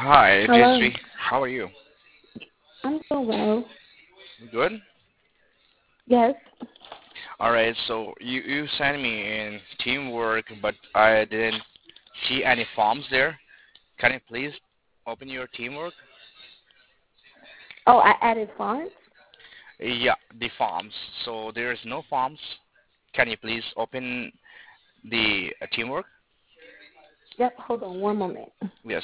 Hi, Hello. Jayashree. How are you? I'm doing well. Good? Yes. Alright, so you sent me in teamwork, but I didn't see any forms there. Can you please open your teamwork? Oh, I added fonts. Yeah, the forms. So there is no forms. Can you please open the teamwork? Yep. Hold on one moment. Yes.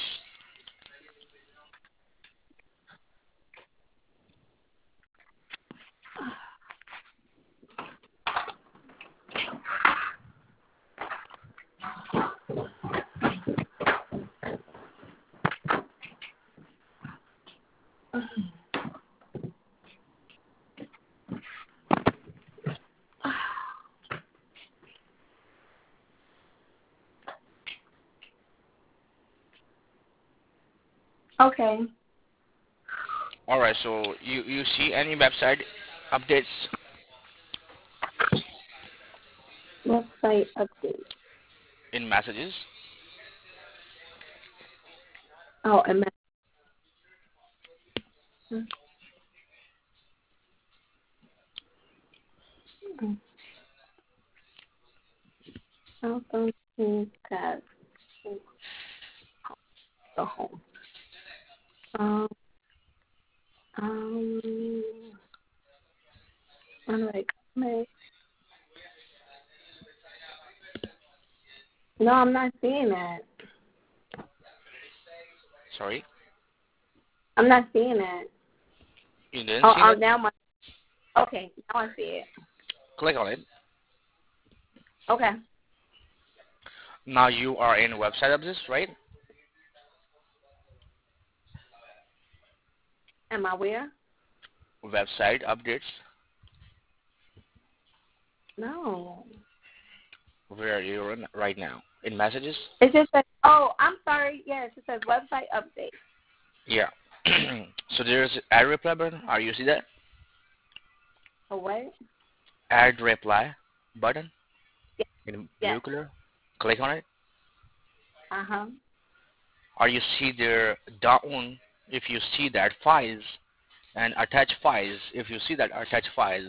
Okay. Alright, so you see any website updates Website update. in messages? Oh, and cell phone tab the home. Um. Um. I'm like, no, I'm not seeing that. Sorry? I'm not seeing that. You didn't Oh, see that? now my. Okay, now I see it. Click on it. Okay. Now you are in website updates, right? Am I where? Website updates. No. Where you're in right now? In messages? It just says. Oh, I'm sorry. Yes, it says website update. Yeah. So there's add reply button. Are you see that? Oh, what? Add reply button Yes. in blue Yes. color. Click on it. Uh huh. Or you see there down if you see that files and attach files. If you see that attach files.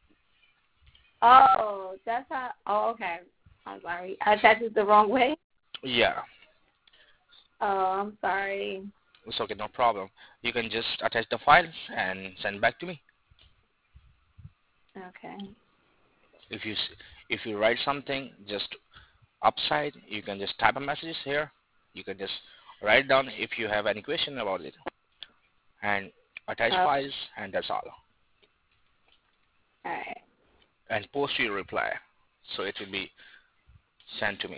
Oh, that's how. Oh, okay. I'm sorry. I typed it the wrong way. Yeah. Oh, I'm sorry. It's okay, no problem. You can just attach the files and send back to me. Okay. If if you write something just upside, you can just type a message here. You can just write down if you have any question about it and attach All files, and that's all. right. And post your reply, so it will be sent to me.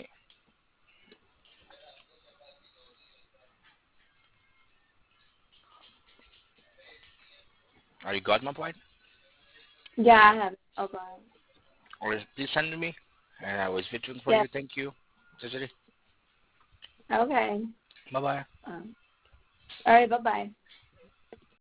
Are you got my point? Yeah, I have it. Okay. Or please send to me, and I was waiting for Yeah. you. Thank you. Okay. Bye bye. All right. Bye bye.